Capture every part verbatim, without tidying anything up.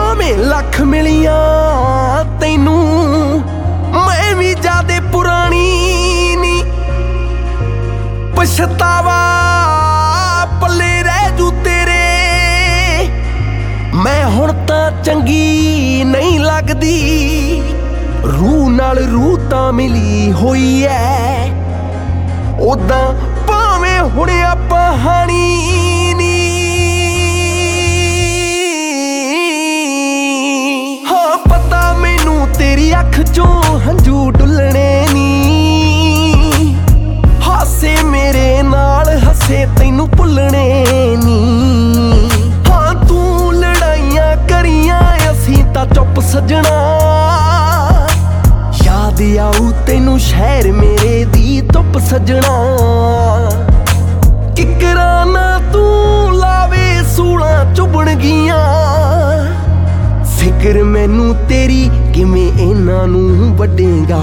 ਭਾਵੇਂ ਲੱਖ ਮਿਲੀਆਂ ਤੈਨੂੰ ਮੈਂ ਵੀ ਜਾਦੇ ਪੁਰਾਣੀ ਨੀ। ਪਛਤਾਵਾ ਪੱਲੇ ਰਹਿ ਜੂ ਤੇਰੇ, ਮੈਂ ਹੁਣ ਤਾਂ ਚੰਗੀ ਨਹੀਂ ਲੱਗਦੀ। ਰੂਹ ਨਾਲ ਰੂਹ ਤਾਂ ਮਿਲੀ ਹੋਈ ਐ, ਉਦਾਂ ਭਾਵੇਂ ਹੁਣ ਆਪਾਂ ਹਾਣੀ ਨੀ। ਹਾਂ ਪਤਾ ਮੈਨੂੰ ਤੇਰੀ ਅੱਖ ਚੋਂ ਹੰਝੂ ਡੁੱਲਣੇ ਨੀ, ਹਾਸੇ ਮੇਰੇ ਨਾਲ ਹੱਸੇ ਤੈਨੂੰ ਭੁੱਲਣੇ ਨੀ। ਹਾਂ ਤੂੰ ਲੜਾਈਆਂ ਕਰੀਆਂ ਅਸੀਂ ਤਾਂ ਚੁੱਪ ਸੱਜਣਾ, ਯਾਦ ਆਊ ਤੈਨੂੰ ਸ਼ਹਿਰ ਮੇਰੇ ਦੀ ਧੁੱਪ ਸੱਜਣਾ। ਕਿਕਰਾਂ ਨਾ ਤੂੰ ਲਾਵੇ ਸੂਲਾਂ ਚੁਭਣ ਗੀਆਂ, ਫਿਕਰ ਮੈਨੂੰ ਤੇਰੀ ਕਿਵੇਂ ਇਹਨਾਂ ਨੂੰ ਵੱਢੇਗਾ।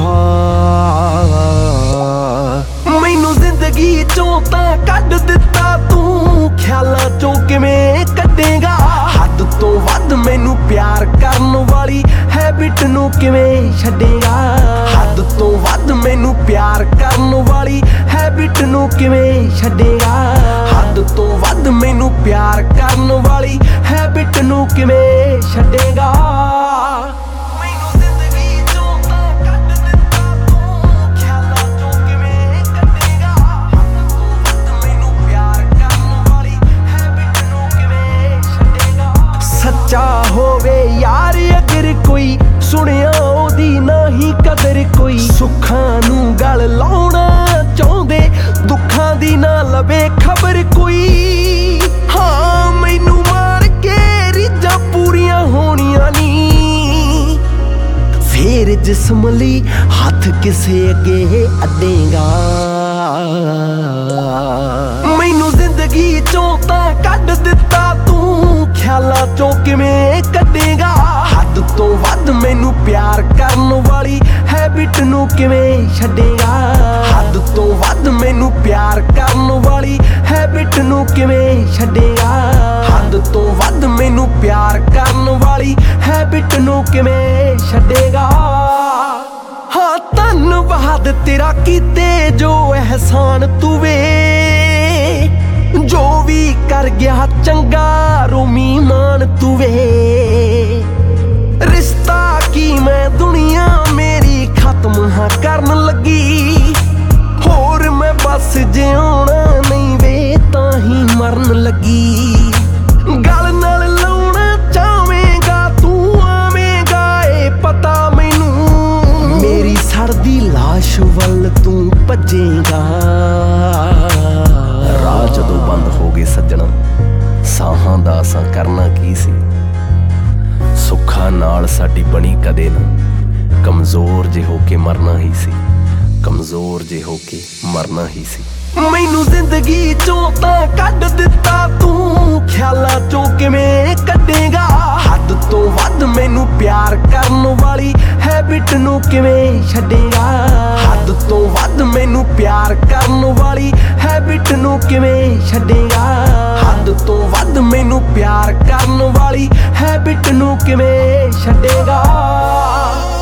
ਮੈਨੂੰ ਜ਼ਿੰਦਗੀ ਚੋਂ ਤਾਂ ਕੱਢ ਦਿੱਤਾ ਤੂੰ, ਖਿਆਲਾਂ ਚੋਂ ਕਿਵੇਂ ਕੱਢੇਗਾ। ਹੱਦ ਤੋਂ ਵੱਧ ਮੈਨੂੰ ਪਿਆਰ ਕਰਨ ਵਾਲੀ ਹੈਬਿਟ ਨੂੰ ਕਿਵੇਂ ਛੱਡੇਗਾ। ਹੱਦ ਤੋਂ ਵੱਧ ਮੈਨੂੰ ਪਿਆਰ ਕਰਨ ਵਾਲੀ ਹੈਬਿਟ ਨੂੰ ਕਿਵੇਂ ਛੱਡੇਗਾ। ਹੱਦ ਤੋਂ ਵੱਧ ਮੈਨੂੰ ਪਿਆਰ ਕਰਨ ਵਾਲੀ ਹੈਬਿਟ ਨੂੰ ਕਿਵੇਂ ਛੱਡੇਗਾ। ਸੱਚਾ ਹੋਵੇ ਯਾਰ ਅਗਰ ਕੋਈ, ਸੁਣਿਆ ਉਹਦੀ ਨਹੀਂ ਕਦਰ ਕੋਈ। ਸੁੱਖਾਂ ਨੂੰ ਗਲ ਲਾਉਣਾ ਚਾਹੁੰਦੇ, ਦੁੱਖਾਂ ਦੀ ਨਾ ਲਵੇ ਖਬਰ ਕੋਈ। ਹਾਂ ਮੈਨੂੰ ਮਾਰ ਕੇ ਰੀਝਾਂ ਪੂਰੀਆਂ ਹੋਣੀਆਂ ਨੀ, ਫੇਰ ਜਿਸਮ ਲਈ ਹੱਥ ਕਿਸੇ ਅੱਗੇ ਅੱਡੇਗਾ। ਮੈਨੂੰ ਜ਼ਿੰਦਗੀ ਚੋਂ ਤਾਂ ਕੱਢ ਦਿੱਤਾ ਤੂੰ, ਖਿਆਲਾਂ ਚੋਂ ਕਿਵੇਂ ਕੱਢੇਗਾ। ਹੱਦ ਤੋਂ ਵੱਧ ਮੈਨੂੰ ਪਿਆਰ ਕਰਨ ਵਾਲੀ ਹੈਬਿਟ ਨੂੰ ਕਿਵੇਂ ਛੱਡੇਗਾ। ਹੱਦ ਤੋਂ ਵੱਧ ਮੈਨੂੰ ਪਿਆਰ ਕਰਨ ਵਾਲੀ ਹੈਬਿਟ ਨੂੰ ਕਿਵੇਂ ਛੱਡੇਗਾ। ਹੱਦ ਤੋਂ ਵੱਧ ਮੈਨੂੰ ਪਿਆਰ ਕਰਨ ਵਾਲੀ ਹੈਬਿਟ ਨੂੰ ਕਿਵੇਂ ਛੱਡੇਗਾ। ਹਾਂ ਧੰਨਵਾਦ ਤੇਰਾ ਕੀਤੇ ਜੋ ਅਹਿਸਾਨ ਤੂੰ ਵੇ, ਜੋ ਵੀ ਕਰ ਗਿਆ ਚੰਗਾ ਰੋਮੀ ਮਾਨ ਤੂੰ ਵੇ। ਰਿਸ਼ਤਾ ਕੀ ਮੈਂ ਦੁਨੀਆ ਮੇਰੀ ਖਤਮ ਹਾਂ ਕਰਨ ਲੱਗੀ, ਹੋਰ ਮੈਂ ਬਸ ਜਿਉਣਾ ਨਹੀਂ ਵੇ ਤਾਂ ਹੀ ਮਰਨ ਲੱਗੀ। ਗਲ ਨਾਲ ਲਾਉਣਾ ਚਾਹਵੇਂਗਾ ਤੂੰ ਆਵੇਂਗਾ ਏ ਪਤਾ ਮੈਨੂੰ, ਮੇਰੀ ਸੜਦੀ ਲਾਸ਼ ਵੱਲ ਤੂੰ ਭੱਜੇਗਾ। ਰਾਹ ਜਦੋਂ ਬੰਦ ਹੋ ਗਏ ਸੱਜਣਾ, ਸਾਹਾਂ ਦਾ ਅਸਾਂ ਕਰਨਾ ਕੀ ਸੀ। ਸੁੱਖਾਂ ਨਾਲ ਸਾਡੀ ਬਣੀ ਕਦੇ ਨਾ, ਕਮਜ਼ੋਰ ਜੇ ਹੋ ਕੇ ਮਰਨਾ ਹੀ ਸੀ। ਕਮਜ਼ੋਰ ਜੇ ਹੋ ਕੇ ਮਰਨਾ ਹੀ ਸੀ। ਮੈਨੂੰ ਜ਼ਿੰਦਗੀ ਚੋਂ ਤਾਂ ਕੱਢ ਦਿੱਤਾ ਤੂੰ, ਖਿਆਲਾਂ ਚੋਂ ਕਿਵੇਂ ਕੱਢੇਗਾ। ਹੱਦ ਤੋਂ ਵੱਧ ਮੈਨੂੰ ਪਿਆਰ ਕਰਨ ਵਾਲੀ ਹੈਬਿਟ ਨੂੰ ਕਿਵੇਂ ਛੱਡੇਗਾ। ਹੱਦ ਤੋਂ ਵੱਧ ਮੈਨੂੰ ਪਿਆਰ ਕਰਨ ਵਾਲੀ ਹੈਬਿਟ ਨੂੰ ਕਿਵੇਂ ਛੱਡੇਗਾ। ਹੱਦ ਤੋਂ ਵੱਧ ਮੈਨੂੰ ਪਿਆਰ ਕਰਨ ਵਾਲੀ ਹੈਬਿਟ ਨੂੰ ਕਿਵੇਂ ਛੱਡੇਗਾ।